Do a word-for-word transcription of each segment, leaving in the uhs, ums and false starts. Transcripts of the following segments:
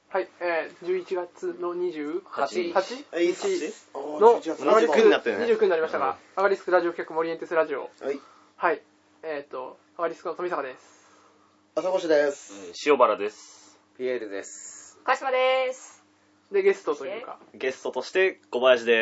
はい、えー、じゅういちがつのにじゅうはちにちのアガリスクになってね、にじゅうくになりましたが、アガリスクラジオ局モリエンテスラジオ、はい、はい、えっ、ー、とアガリスクの富坂です。 朝越です。 塩原です。 ピエールです。 鹿島です。 でゲストというかゲストとして小林です。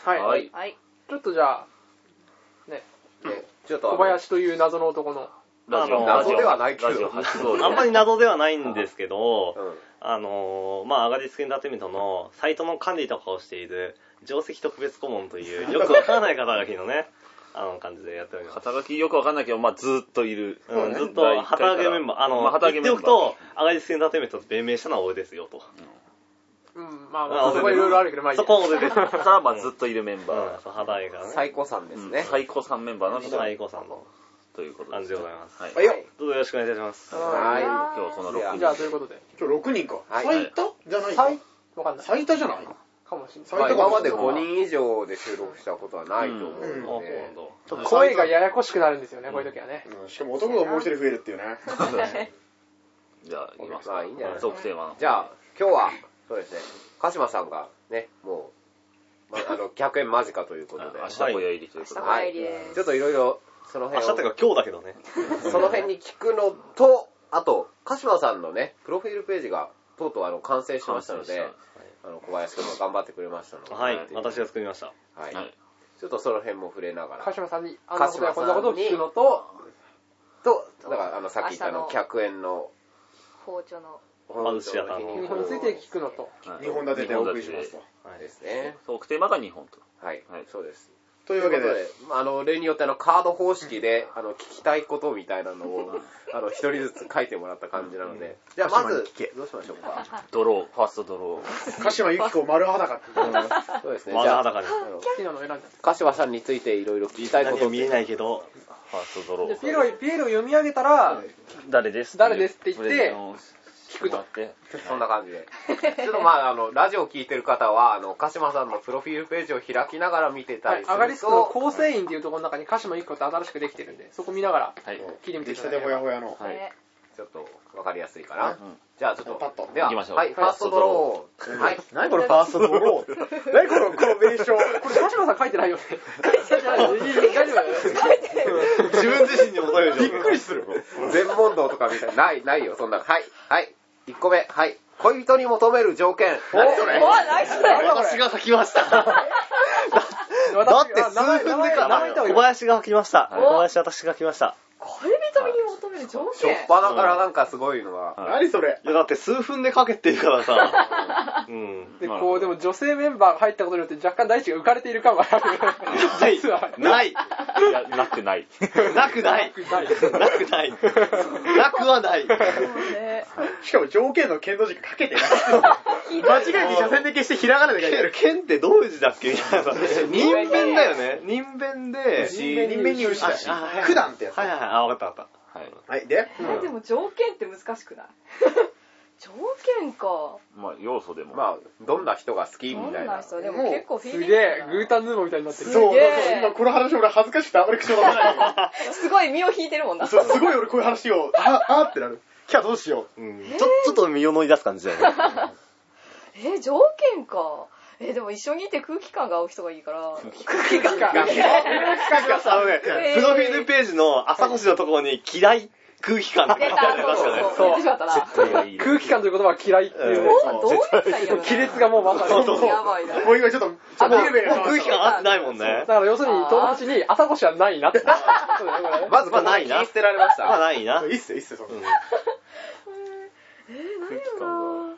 はい。はい。ちょっとじゃあね、ちょっと小林という謎の男の。 あの謎ではないけどあんまり謎ではないんですけど、うん、あのまあアガリスクエンターテインメントのサイトの管理とかをしている上席特別顧問というよくわからない肩書きのねあの感じでやっております。 肩書きよくわかんないけど、まあずっといる、 うん、ずっと旗揚げメンバー、あの、まあ、言っておくとアガリスクエンターテインメントと弁明したのは俺ですよと。 うん、うん、まあ、まあ、そこはいろいろあるけど、まあいい。 そこは俺です。 ただまあずっといるメンバー、 うん、そう旗揚げがね。 最高さんですね。 最高さんメンバーの人。 最高さんの。 ということ感じでございます。 はい。 はい、どうぞよろしくお願いいたします。 はい。 今日はこのろくにん。 じゃあということで。 今日ろくにんか。 はい、 最多じゃないか。 わかんない。 最多じゃないかもしれない。 まあ、今までごにん以上で収録したことはないと思うので、 うんうん、声がややこしくなるんですよね、こういう時はね。 うん、しかも男がもう一人増えるっていうね。 じゃあ、いきます。 まあいいんじゃないですか。特テーマの。 じゃあ、今日は、そうですね、鹿島さんがね、もう、まあ、あの、逆円間近ということで。 明日小屋入りということで。 はい。ちょっといろいろ、その辺明日ってか今日だけどね。 その辺に聞くのと、あと、鹿島さんのね、プロフィールページが、とうとうあの、完成しましたので、あの、小林くんが頑張ってくれましたので。 はい、私が作りました。 はい。ちょっとその辺も触れながら。 鹿島さんに、あんなことやこんなことを聞くのと、 と、だから、あの、さっき言ったの、客演の、 包丁の、 マルシアターの。 日本について聞くのと。 日本立てでお送りしますと。 はいですね。 トークテーマが日本と。 はい。はい、そうです。 というわけで、 あの、例によってあの、カード方式で、あの、聞きたいことみたいなのを、あの、一人ずつ書いてもらった感じなので、じゃあまず、どうしましょうか。 ドロー、ファーストドロー。鹿島由紀子丸裸って言ってます。 そうですね。 丸裸で。 好きなの選んじゃった。 鹿島さんについていろいろ聞きたいこと。 見えないけど、 ファーストドロー。 ピエロ、ピエロを読み上げたら、 誰です誰ですって言って、聞くと。 そんな感じで。ちょっとまあ、あの、ラジオを聞いてる方は、あの、鹿島さんのプロフィールページを開きながら見てたりすると、 アガリスクの構成員っていうところの中に鹿島由紀子って新しくできてるんで、そこ見ながら聞いてみてください。 出来たてほやほやの。 はい。ちょっとわかりやすいかな。うん、じゃあちょっと、 パッと。 では、 行きましょう。 はい、ファーストドロー。はい。 何これファーストドロー何この、この名称。 これ鹿島さん書いてないよね。書いてないよね。大丈夫だよね。 自分自身にもびっくりする。 全問答とかみたいな。ない、ないよ、そんな。はい、はい。いっこめ、はい。恋人に求める条件。 何それ？ 私が書きました。だって数分でか、小林が書きました。小林私が書きました。 恋人に求める条件。 しょっぱなからなんかすごいのが。 何それ？ いやだって数分で書けって言うからさ。うん。 で、こう、でも女性メンバーが入ったことによって若干大地が浮かれている感はある。 実は。ない。いや、なくない。 なくない。なくない。なくはない。 しかも条件の剣の字が書けてない。間違えて斜線で消してひらがなで書いてる。 剣ってどういう字だっけみたいな。人弁だよね。人弁で。 人弁に牛だし。九段ってやつ。 はいはいはい。あ、わかったわかった。 はい。はい。ででも条件って難しくない？条件か。 まあ要素でも。 まあどんな人が好きみたいな。 人でも結構フィーリング。 すげえグータンヌーボーみたいになってる。 そう。今この話俺恥ずかしくてあまり口を出さない。 すごい身を引いてるもんな。 そうすごい俺こういう話をああってなる。今日どうしよう。 ちょちょっと身を乗り出す感じだよね。 え条件か。えでも一緒にいて空気感が合う人がいいから。 空気感が。空気感が。あのね、プロフィールページの朝越のところに嫌い。空気感って書いてありましたね。 そう。空気感という言葉は嫌いっていう。 どう言ったらいいの？ 亀裂がもうまさに。 やばいな。 もう今ちょっと、 空気感合ってないもんね。 だから要するに、友達に朝越しはないなって。 まず、まあないな。捨てられました。 まあないな。 いいっすよ、いいっすよ、そんな。 えー、何やろな。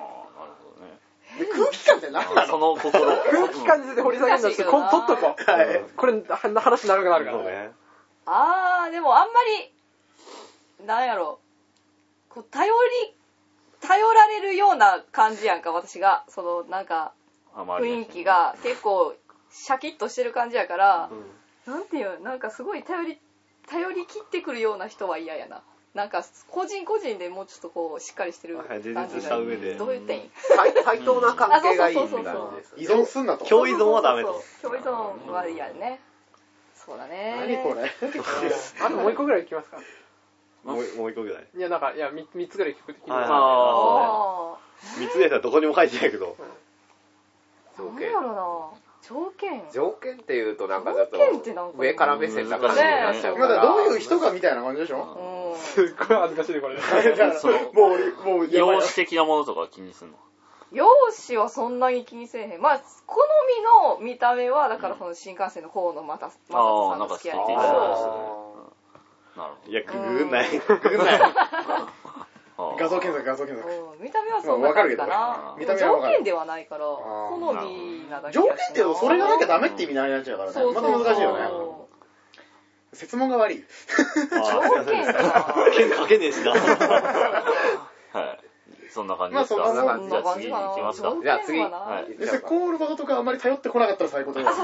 空気感って何なの？ その心。 空気感について掘り下げるんだし、取っとこう。これ、話長くなるからね。 あー、でもあんまり、なんやろこう頼り頼られるような感じやんか私がそのなんか雰囲気が結構シャキッとしてる感じやから、うん、なんていうなんかすごい頼り頼り切ってくるような人は嫌やな。なんか個人個人でもうちょっとこうしっかりしてる感じが、はい、 自立した上でどういう点？ 対等な関係がいいみたいな。 依存すんなと。 共依存はダメと。 共依存は嫌ね。そうだね。 何これ？ あともう一個ぐらいいきますか？ もう、もう一個ぐらい。 いや、なんか、いや、み三つぐらい聞くって聞いてます。 ああ。三ネタはどこにも書いてないけど。 条件。なんだろうな。条件条件って言うとなんかちょっと上から目線だからね。まだどういう人かみたいな感じでしょ。 すっごい恥ずかしいねこれ。 もうもう容姿的なものとか気にするの？ 容姿はそんなに気にせえへん。まあ好みの見た目はだからその新幹線の河野正人さんが好きやねんけど。なるほど。いやググんない。ググんない。 画像検索画像検索。 見た目はそんな感じかな。見た目は条件ではないから好みなだけ。 条件っていうとそれがなきゃダメって意味になっちゃうからね。また難しいよね。設問が悪い。 条件か。 剣かけねえしな。 はい。そんな感じですか。 そんな感じ。 じゃあ次行きますか。 じゃあ次。 コールバトとかあんまり頼ってこなかったら最高だよ。 頼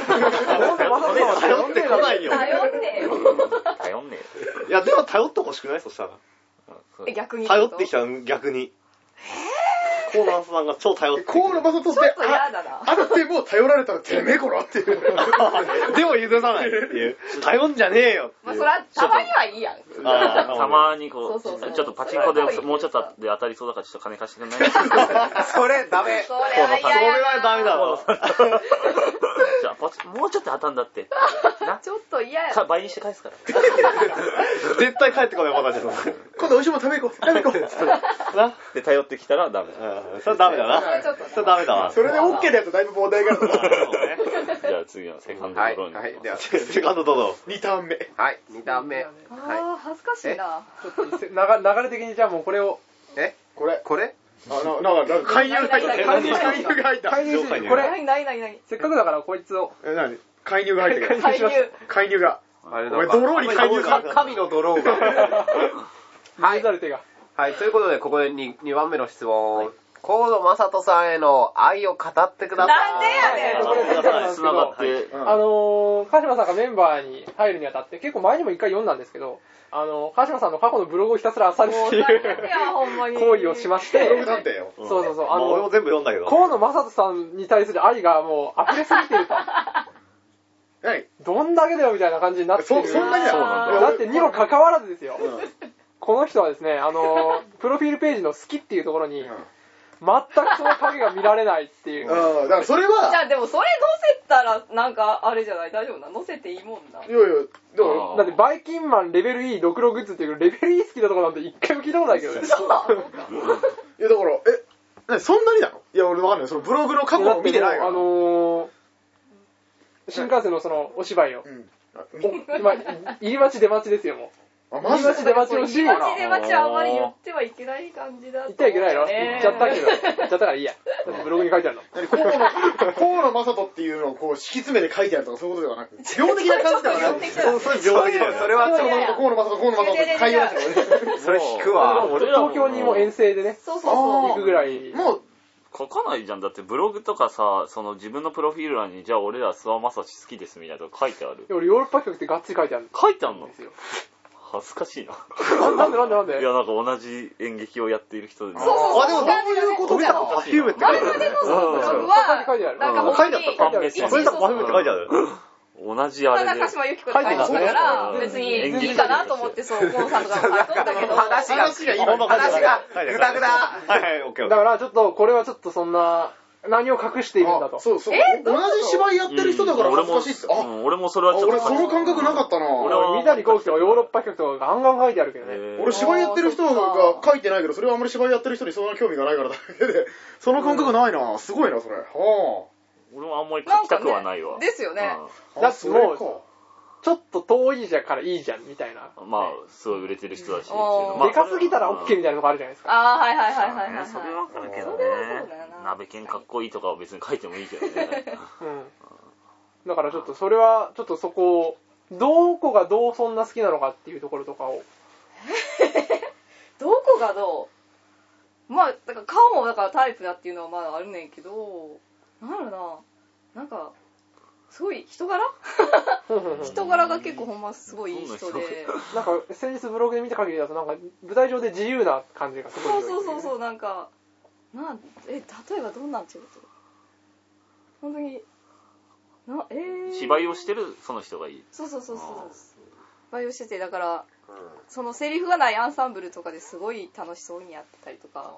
ってこないよ。 頼んねえよ。 頼んねえ。いやでも頼ってほしくない？そしたら。 逆に頼ってきたら逆に。河野さんが超頼って河野正人ってあっても頼られたらてめえこらっていう。 でも許さないっていう。頼んじゃねえよ。 まあそれはたまにはいいやん。 たまにこうちょっとパチンコでもうちょっとで当たりそうだからちょっと金貸してくんない？ それダメ。 それはダメだろ。 じゃあもうちょっと当たんだって。 ちょっと嫌や。 倍にして返すから。 絶対帰ってこないまだちょっと。 今度おいしいもん食べ行こう。食べ行こう。で頼ってきたらダメ。 それダメだな。それダメだわ。 それで OK だとだいぶ問題があるから。 じゃあ次はセカンドドローに。 はい。ではセカンドドロー。にターン目。 はい。にターン目。 ああ恥ずかしいな。 ちょっと流れ的にじゃあもうこれを。 え？ これこれ？ あななんか介入が入った。介入が入った。 介入これ。 何何何何。 せっかくだからこいつを。 え何？介入が入ってる。 介入。 介入が。 あれお前ドローに介入が。 神のドローが。 はい。が。 はい。ということでここでにばんめの質問。河野正人さんへの愛を語ってください。 なんでやねん。 これせっかくなんですけど、あの鹿島さんがメンバーに入るにあたって結構前にも一回読んだんですけど、あの鹿島さんの過去のブログをひたすら漁るっていう行為をしまして、 ブログ探偵よ。 そうそうそう。 あの俺も全部読んだけど。 河野正人さんに対する愛がもう溢れすぎてると。 何？ どんだけだよみたいな感じになってる。 そそんなにだよ。 だってにもかかわらずですよ。この人はですね、あのプロフィールページの好きっていうところに。全くその影が見られないっていう。 うん、だからそれは。 じゃあでもそれ載せたらなんかあれじゃない大丈夫な載せていいもんな。 いやいや、でもだってバイキンマンレベル イーろくろく グッズっていうレベル イー 好きなところなんて一回も聞いたことないけどね。 そうか。 いやだからえ、そんなになの？いや俺わかんない。そのブログの過去を見てないから。 あのー、新幹線のそのお芝居を。うん。今入り待ち出待ちですよもう。 あ、マジで出待ちのシーン入り待ち出待ちはあまり言ってはいけない感じだ。 言ってはいけないの？言っちゃったけど。言っちゃったからいいや。ブログに書いてあるの。 河野、河野正人っていうのをこう敷き詰めて書いてあるとかそういうことではなく、病的な感じではなく、 それはちょっと河野正人、河野正人って書いてあるんですよね。 それ引くわ。 東京にも遠征でね、 そうそうそう。 行くぐらい。 もう、 書かないじゃん。だってブログとかさ、その自分のプロフィール欄に、じゃあ俺ら諏訪正史好きですみたいなとか書いてある。 俺ヨーロッパ局ってがっつり書いてある書いてあるのですよ。恥ずかしいな。 なんでなんでなんで？ いやなんか同じ演劇をやっている人で。 そうそう。 あ、でもどういうことだろう。 パフュームって書いてある。 ブログは、なんか書いてあった。それだパフュームって書いてある。 同じあれで。 中島由紀子って書いてあったから、別にいいかなと思って、そう、コンサートが書いとったけど。 話が、話が、話が、ぐだぐだ。 はいはい、オッケー。 だからちょっと、これはちょっとそんな、何を隠しているんだと。 そうそう。同じ芝居やってる人だから恥ずかしいっす。 あ、俺もそれはちょっと。 俺その感覚なかったな。 俺は三谷幸喜とかヨーロッパ局とかガンガン書いてあるけどね。 俺芝居やってる人が書いてないけど、それはあんまり芝居やってる人にそんな興味がないからだけで、その感覚ないな。すごいな、それ。はあ。 俺もあんまり書きたくはないわ。 ですよね。 だってもう、ちょっと遠いじゃからいいじゃんみたいな。 まあ、すごい売れてる人だし。 でかすぎたら OK みたいなとこあるじゃないですか。 ああ、はいはいはいはいはい。 それはわかるけどね。鍋犬かっこいいとかは別に書いてもいいけどね。 うん。だからちょっとそれは、ちょっとそこを、どこがどうそんな好きなのかっていうところとかを。 どこがどうまあ、だから顔もだからタイプだっていうのはまだあるねんけど、なんやろな、なんか、すごい人柄人柄が結構ほんますごいいい人で。 なんか先日ブログで見た限りだとなんか舞台上で自由な感じがすごい、 ね。そうそうそうそう、なんか、なんえ、例えばどんなんちゅうと本当に、な、えー。 芝居をしてるその人がいい。 そうそうそうそう。芝居をしてて、だから、そのセリフがないアンサンブルとかですごい楽しそうにやってたりとか。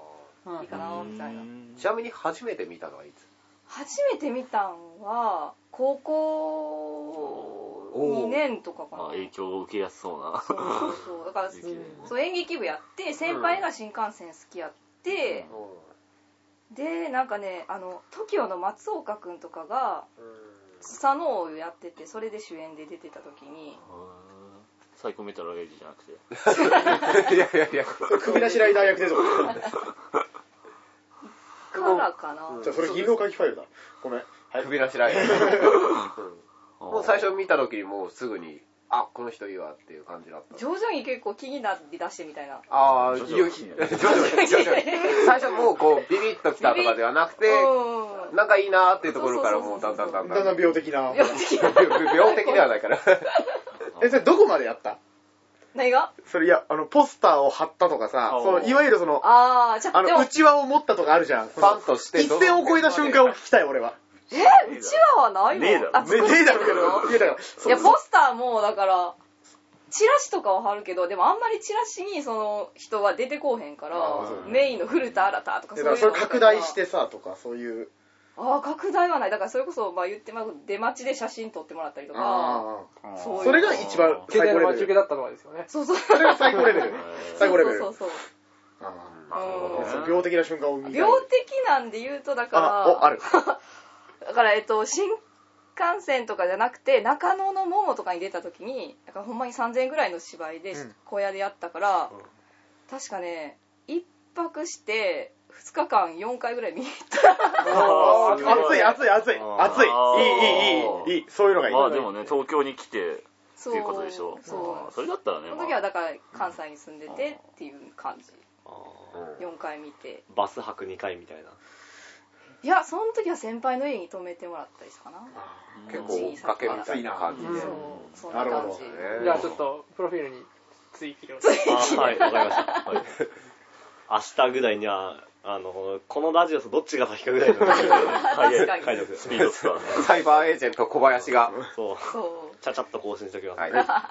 いいかなみたいな。 ちなみに初めて見たのはいつ？ 初めて見たんは高校にねんとかかな。 影響を受けやすそうな。 そうそうそう。だからそう演劇部やって先輩が新幹線好きやって、うん、でなんかねあの トキオ の松岡くんとかがスサノオをやっててそれで主演で出てた時に。 サイコメタルエイジじゃなくて。 いやいやいや、首なしライダー役でしょ。 からかな。 じゃあそれ銀狼回帰ファイルだ。ごめん。 はい、首なしライダー。もう最初見た時にもうすぐに、あ、この人いいわっていう感じだった。 徐々に結構気になりだしてみたいな。 ああ、徐々に。徐々に。最初もうこうビビッときたとかではなくて、なんかいいなーっていうところからもうだんだんだんだん。 だんだん病的な。 病的な。 病的ではないから。 え、それどこまでやった？ 何が？ それいや、あの、ポスターを貼ったとかさ、そのいわゆるその、 あー、じゃあの、内輪を持ったとかあるじゃん。 ファンとして。 一線を越えた瞬間を聞きたい、俺は。 え、うちわはないの？ ねえだろ。 あ、 ねえだろうけど、いやだから。 いや、ポスターも、だから、チラシとかは貼るけど、でもあんまりチラシにその人は出てこうへんから、メインの古田新太とかそういうの。 それ拡大してさ、とか、そういう。 ああ、拡大はない。だからそれこそ、まあ言ってまう、出待ちで写真撮ってもらったりとか。 そういう。それが一番最高レベル。待ち受けだったのがですよね。 そうそう。 それが最高レベル。最高レベル。 そうそうそう。 ああ。病的な瞬間を見たい。 病的なんで言うと、だから。 あ、お、ある。 だから、えっと、新幹線とかじゃなくて、中野の桃とかに出た時に、だからほんまにさんぜんえんぐらいの芝居で、小屋でやったから、確かね、一泊して、ふつかかんよんかいぐらい見に行った。 熱い熱い熱い熱い。いいいいいいいい。そういうのがいい。 まあでもね、東京に来てっていうことでしょ。そう。それだったらね。 その時はだから関西に住んでてっていう感じ。よんかい見て。 バス泊にかいみたいな。 いや、その時は先輩の家に泊めてもらったりしたかな。 結構追っかけみたいな感じで。 そう、そんな感じ。 じゃあちょっとプロフィールに追記を。 あ、はい、わかりました。明日ぐらいには。あの、このラジオとどっちが先かぐらいの確かに解読スピードスターサイバーエージェント小林がそうちゃちゃっと更新しておきます、 はい、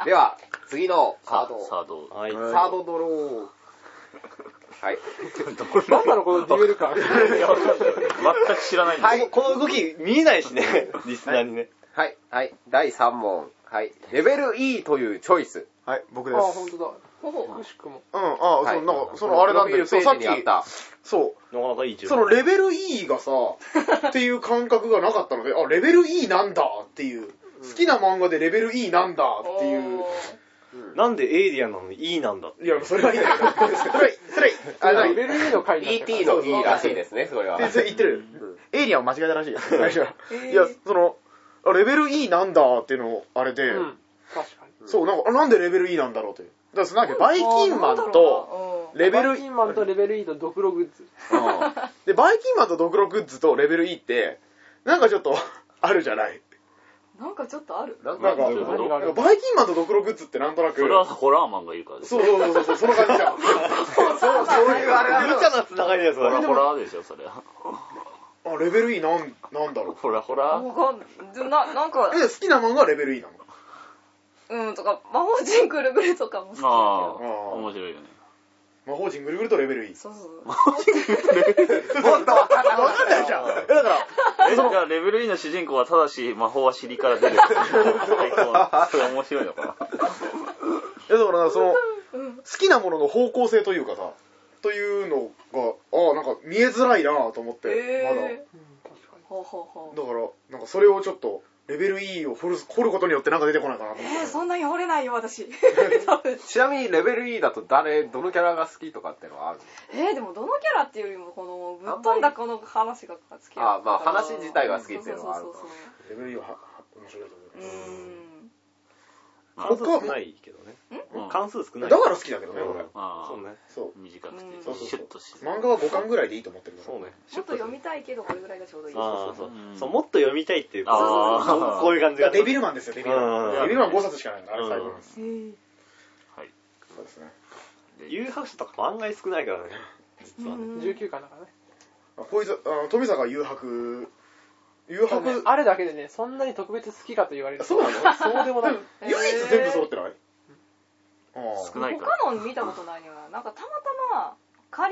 では次のカードサード、 はい、 サードドローはいなんだろうこのデュエル感全く知らないんです、 はい、 この動き見えないしねリスナーにねはいはい、はい、だいさん問はいレベル E というチョイスはい僕です。 あ本当だくしくも。 うん、ああ、そう、なんか、そのあれなんだけど、さっき、そう、 なかなかいいそのレベル E がさ、っていう感覚がなかったので、あ、レベル E なんだっていう、好きな漫画でレベル E なんだっていう。 なんでエイリアンなのに E なんだって。 いや、それはいいんだよ。それ、それ、 あれレベル E の回になイーティー の E らしいですね、それは。 それ言ってる。エイリアンを間違えたらしいよ、最初は。いや、その、レベル E なんだっていうの、あれで、確かに。 そう、なんか、なんでレベル E なんだろうという。だからなんかバイキンマンとレベルバイキンマンとレベル E とドクログッズ、 うん、でバイキンマンとドクログッズとレベル E ってなんかちょっとあるじゃない。 なんかちょっとあるなんかバイキンマンとドクログッズってなんとなくそれはホラーマンがいるからです。 そうそうそうそうその感じじゃん。そうそうそういうあれ無茶なつながりですよね。ホラーでしょそれは。 あレベル E なんなんだろう。 ホラホラーななんかえ好きな漫画はレベル E なの。 うんとか魔法陣ぐるぐるとかも好きだけど。 ああ面白いよね。 魔法陣ぐるぐるとレベル E。 そうそう。 魔法陣ぐるぐる。もっとわかんないじゃん。だからえじゃあレベル E の主人公はただし魔法は尻から出る。それ面白いのかな。 いやだからその好きなものの方向性というかさというのがあなんか見えづらいなと思ってまだ。 ほうほうほう。 だからなんかそれをちょっと。レベル E を掘る、掘ることによってなんか出てこないかなと思って。 えー、そんなに掘れないよ、私。 ちなみにレベル E だと誰、どのキャラが好きとかってのはあるの？ えー、でもどのキャラっていうよりも、この、ぶっ飛んだこの話が好きだ。 あ、まあ話自体が好きっていうのはある。 レベル E は面白いと思います。うーん。 関数少ないけどね。関数少ない。 だから好きだけどね、俺。 そうね。 そう。 短くて、 シュッとして。 漫画はごかんぐらいでいいと思ってるから。 そうね。 もっと読みたいけど、これぐらいがちょうどいい。 ああ、そう。そう、もっと読みたいっていうか、こういう感じが。 デビルマンですよ、デビルマン。デビルマンごさつしかないんだ、あれ最後です。 はい。 そうですね。 誘白書とか案外少ないからね。実はね。 じゅうきゅうかんだからね。 こいつ、富坂誘白、誘白、 あれだけでね、そんなに特別好きかと言われると、 そうなのそうでもない。 唯一全部揃ってない少ないか他の見たことないのは、なんかたまたま借り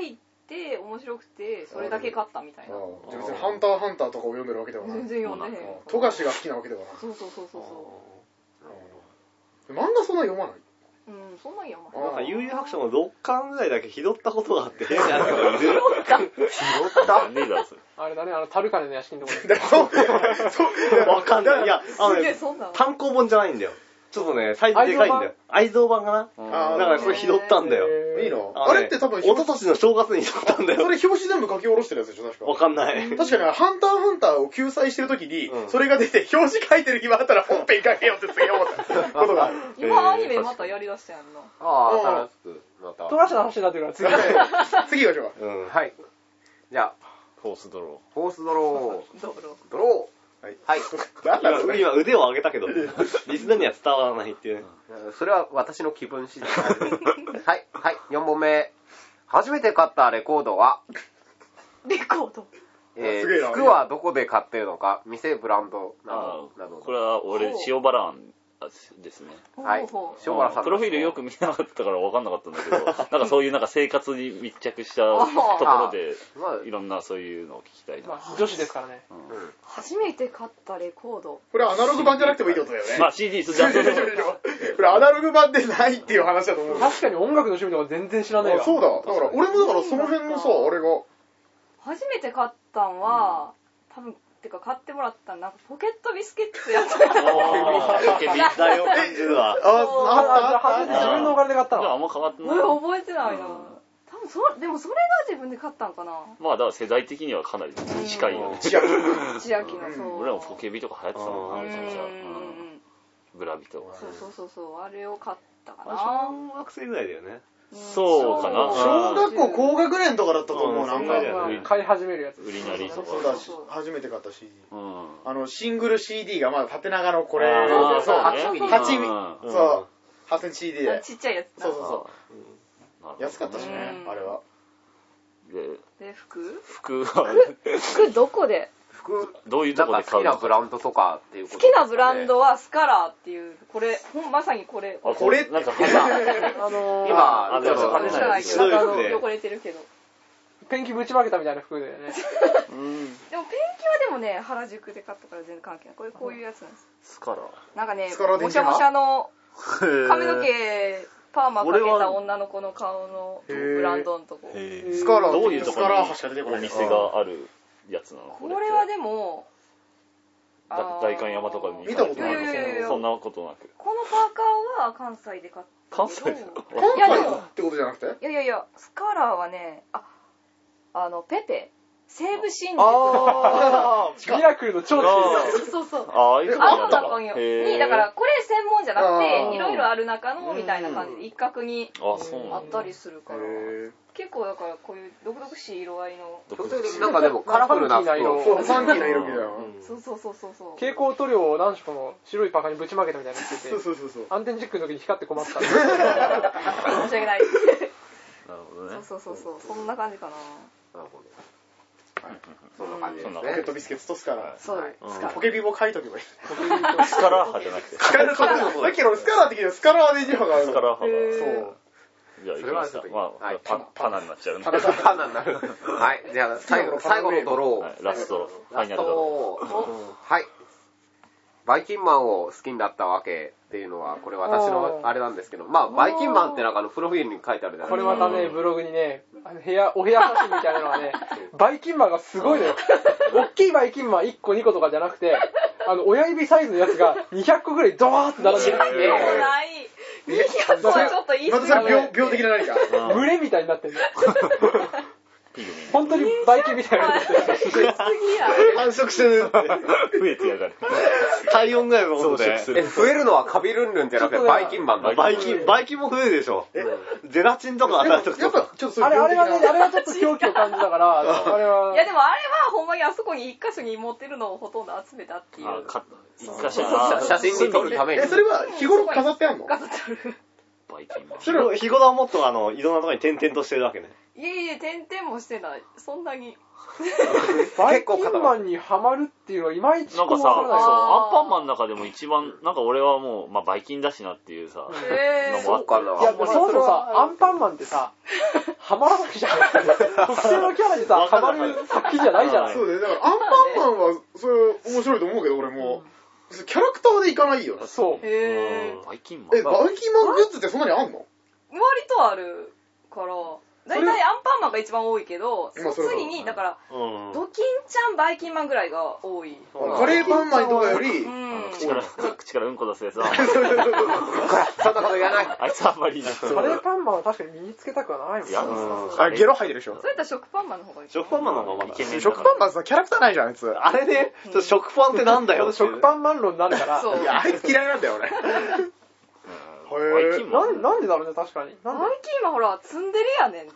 て面白くてそれだけ買ったみたいな。 じゃあ別にハンターハンターとかを読んでるわけではない。 全然読んでへん。 富樫が好きなわけではない。 そうそうそうそう漫画そんな読まない？ うん、そんなんやまなんか悠々白書のろっかんぐらいだけ拾ったことがあって変なやつがいる。拾ったねえだろそれ。 あれだね、あの、タルカネの屋敷のとこそうわかんない。いや、あのねすげえ、そんなの単行本じゃないんだよ。ちょっとね、サイズでかいんだよ。愛蔵版かな。 あーだからそれ拾ったんだよ。 いいの？ ああれって多分一昨年の正月に拾ったんだよ。 それ表紙全部書き下ろしてるやつでしょ確か。 わかんない。 確かにハンターハンターを救済してる時に、 うんそれが出て表紙書いてる暇あったら本編書けよってすげえ思ったことがある。 今アニメまたやりだしたやんな。 ああ、新しく、また。 富樫の話になってるから次。 次行きましょう。 うん。 はい。じゃあ、 フォースドロフォースドロー。 どうぞ。 ドロはい。 ー。はい。 なんだろう今、今腕を上げたけど、リスナーには伝わらないっていうね。 それは私の気分次第。はい。はい。よんぼんめ。初めて買ったレコードは、 レコード。 えすげえなー、服はどこで買ってるのか、店、ブランドなあど、など。 これは俺塩バランですね。 はい。 ほう塩原さん。 プロフィールよく見なかったから分かんなかったんだけど、なんかそういうなんか生活に密着したところでまあ、 いろんなそういうのを聞きたいな。 まあ、女子ですからね。 うん。 初めて買ったレコード。 これはアナログ版じゃなくてもいいってことだよね。 まあ シーディー じゃん。 これアナログ版でないっていう話だと思う。 確かに音楽の趣味とか全然知らないわ。 あそうだ。だから俺もだからその辺のさ、あれが。 初めて買ったんは、多分、てか買ってもらったんなんかポケットビスケッツやつ。 ポケビ時代を感じるわ。 あ、あったあった初めて自分のお金で買ったじゃああの。 んま変わってない。 俺覚えてないな。 うん多分そ、でもそれが自分で買ったんかな。 まあだから世代的にはかなり近いよね。 違う。 千秋のそう。 俺らもポケビとか流行ってたもんな、 うんめちゃめちゃ。 うんうんうんブラビとか。 そうそうそうそう、あれを買ったかな。 小学生ぐらいだよね。 そうかな。 小学校高学年とかだったと思う、なんか。 うん買い始めるやつ。 売りなりとか。 そうだし、初めて買った シーディー。 うん。 あの、シングル シーディー がまだ縦長のこれ、 あーそう、 そうねはちミリ。 うんはちミリ。 うんそう。はちセンチ シーディー で。 ちっちゃいやつな。 そうそうそなるほう。 ど安かったしねう、んあれは。 で、 で、服服は、 服どこで服、 どういうとこなんか好きで買うのなブランドとかっていうこと好きなブランドはスカラーっていう、これ、ほんまさにこれ。 あこれなんか、 あのー、 今、 あでもちょっと派手なやつ白いなん服でか汚れてるけど。 ペンキぶちまけたみたいな服だよね。 うん。 でもペンキはでもね、原宿で買ったから全然関係ない。これこういうやつなんです。 スカラなんかね、 スカラー電磁波もしゃもしゃのー。 髪の毛、パーマかけ俺はた女の子の顔のブランドのとこ。こへースカラーどういうとこスカラー波しか出てこないにお店があるやつなのこれってれはでも、 だあー代官山とかに見たことないいやいやいやいやそんなことなく。 このパーカーは関西で買ったけど。 関西でいやでも、 ってことじゃなくていやいやいや、スカラーはね、あ、あの、ペペ、西武新宿あー、ミラクルの超あそうそうそう。 ああ、いいとこあなんだの中に、 へーにだから、これ専門じゃなくあて、 ーいろいろある中の、みたいな感じで、一角にあ、そうなんだ。 あったりするから。 へ結構だから、こういう毒々しい色合いの。 どこなんかでもカラフルな服ーを。 そう、ファンキーな色気だよ。 そうそうそうそうそう。 蛍光塗料を何色も白いパーカーにぶちまけたみたいなの着てそうて、 そうそうそう。 暗転チェックの時に光って困った。 申し訳ない。 なるほどね。 そうそうそうそう。そんな感じかな。 なるほど。そんな感じですそんなポケッね。 トビスケッツとスカラー。 そう。 はいスカポケビも書いとけばいい。 スカラー派じゃなくて。 スカラー、さっきのスカラーって聞いてスカラーで字波があるスカラー派へだ。 そう。 じゃあ行きますか。まあ、 はいパパナになっちゃうね。 パナになる。はい。じゃあ、最後、最後のドロー。 はいラスト、ファラスイナルドロト、はい。バイキンマンを好きになったわけっていうのは、これ私のあれなんですけど、まあ、バイキンマンってなんかあの、プロフィールに書いてあるじゃないこれですか。 またね、ブログにね、あの部屋、お部屋写真みたいなのはね、バイキンマンがすごいのよ。大きいバイキンマンいっこにことかじゃなくて、あの、親指サイズのやつがにひゃっこぐらいドワーって並んでるってでもいう、 ない。にひゃくはちょっと言い過ぎだまたそれ病病的な何か。 ー。 群れみたいになってる。 ピグミン。 本当にバイキンみたいになってる。 言い過ぎや。 繁殖してるって。 増えてやがる。 体温ぐらいのことで。 え、増えるのはカビルンルンじゃなくて、バイキンマンだ。 バイキン、バイキンも増えるでしょ。ゼラチンとか当たるときやっぱとか。 ちょっとそあれ、あれはね、あ病れはちょっと狂気を感じたから、あれはいやでもあれはほんまにあそこに一箇所に持ってるのをほとんど集めたっていう。 あ、か、一箇所写写真に撮るために。 的な。え、それは日頃飾ってあんの？ 飾ってある。 バイキンマン。 日頃日頃はもっとあの、いろんなところに点々としてるわけね。 いえいえ、点々もしてない。そんなに。 バイキンマンにハマるっていうのはいまいちなんかさ、そう、 わからない。 アンパンマンの中でも一番、なんか俺はもう、まあ、バイキンだしなっていうさ、 えー、 のもあってそうかな。 いや、そもそもさ、アンパンマンってさ、 ハマらなくちゃ特定のキャラにさ、ハマる作品じゃないじゃない。 そうだよ。だからアンパンマンは、それ面白いと思うけど、俺も。キャラクターでいかないよな。 そう。 へバイキンマン。 え、バイキンマングッズってそんなにあんの？ 割とあるから、だいたいアンパンマンが一番多いけど、その次に、だから、ドキンちゃん、バイキンマンぐらいが多い。 カレーパンマンとかより、 口から、口からうんこ出すやつは。 そんなこと言わない。 あいつあんまりいいな。 カレーパンマンは確かに身につけたくはないもん。 あれゲロ吐いてるでしょ。 そうやったら食パンマンの方がいい。 食パンマンの方がまだ。 食パンマンさ、キャラクターないじゃん、あいつ。 あれね、食パンってなんだよ。 食パンマン論になるから。 いや、あいつ嫌いなんだよ、俺。 バイキンマンなんなんでだろうね、確かに。 バイキンマンほら、ツンデレやねんって。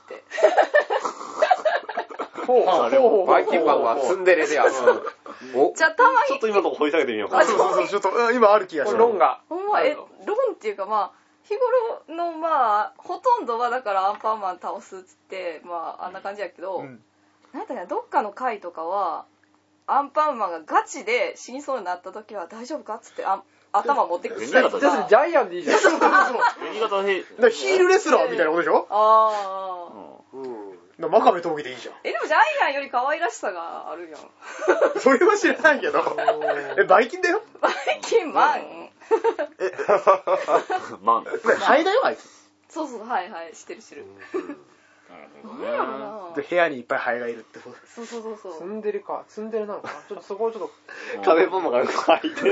ほうほう。 バイキンマンはツンデレである。 おじゃあ、たまに。 ちょっと今のとこ掘り下げてみようか。 そうそうそう、ちょっと、今ある気がする。 論が。 ほんま、え、論っていうかまあ、日頃のまあ、ほとんどはだからアンパンマン倒すっつって、まあ、あんな感じやけど、なんやったかな、どっかの回とかは、アンパンマンがガチで死にそうになった時は大丈夫かっつってあ頭持ってくる。 ジャイアンでいいじゃん。 そうそうそう。 紅型ヘイ。ヒールレスラーみたいなことでしょ？ ああ。 真壁闘技でいいじゃん。 え、でもジャイアンより可愛らしさがあるやん。 それは知らないけど。え、バイキンだよ？ バイキンマン？え、 マン。 ハエだよ、あいつ。 そうそう、はいはい、知ってる知ってる。なんやろな。 で、部屋にいっぱいハエがいるってこと。 そうそうそうそう。 ツンデレか。ツンデレなのかな。ちょっとそこをちょっと。 カレーパンマンがうんこ吐いて。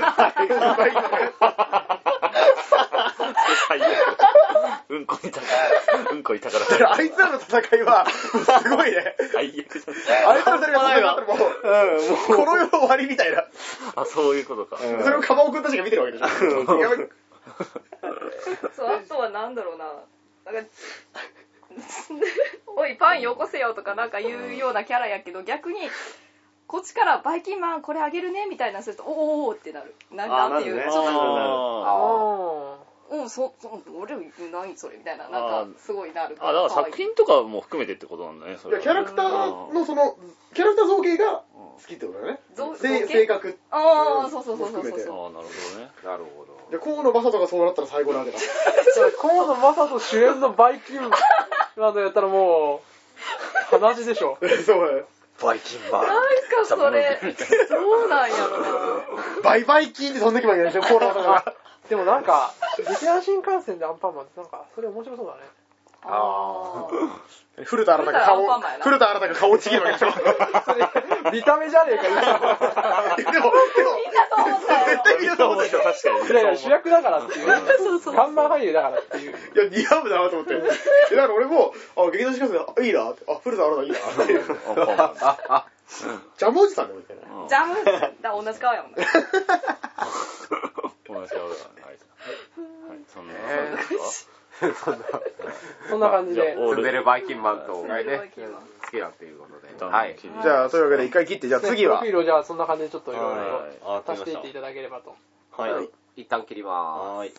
うんこいたから。うんこいたから。 あいつらの戦いは、すごいね。 最悪だ。 あいつらの戦いがもう、この世の終わりみたいな。 あ、そういうことか。 それをカバオくんたちが見てるわけでしょ。 そう、あとはなんだろうな。なんか、おい、パンよこせよとかなんか言うようなキャラやけど、逆に、こっちからバイキンマンこれあげるねみたいなすると、おーおーってなる。なんだっていう。ちょっと、うん、そ、そ、俺、何それみたいな、なんか、すごいなるから。あ、だから作品とかも含めてってことなんだね、それ。 いや、キャラクターのその、キャラクター造形が好きってことだよね。性格。 ああ、そうそうそうそうそう。 ああ、なるほどね。 なるほど。 で、河野正人がそうなったら最高なわけだ。 河野正人主演のバイキンなどやったらもう、鼻血でしょ。 そうバイキンマン。 なんかそれ、どうなんやろな。 バイバイキンって飛んでけばいいんでしょ、河野正人が。 でもなんか、劇団新幹線でアンパンマンってなんか、それ面白そうだね。 ああ。古田新太が顔、古田新太が顔ちぎるわけでしょ。 見た目じゃねえか、 でも、でも、 みんなと思ったよ。 絶対みんなと思ったでしょ。 確かに。 いやいや、主役だからっていう。 そうそう。 看板俳優だからっていう。 いや、似合うなと思って。だから俺も、あ、劇団新幹線いいなって、あ、古田新太いいなっていう。ジャムおじさんでもいいかな。 ジャム、だ、同じ顔やもんな。 同じ顔だね、あいつ。はい、そんなそんな、 そんな感じで。 ツンデレバイキンマンとがね、好きだっていうことで。はい。 じゃあ、というわけで一回切って、じゃあ次は。 プロフィールをじゃあそんな感じでちょっといろいろ足していっていただければと。 はい。 一旦切りまーす。 はい。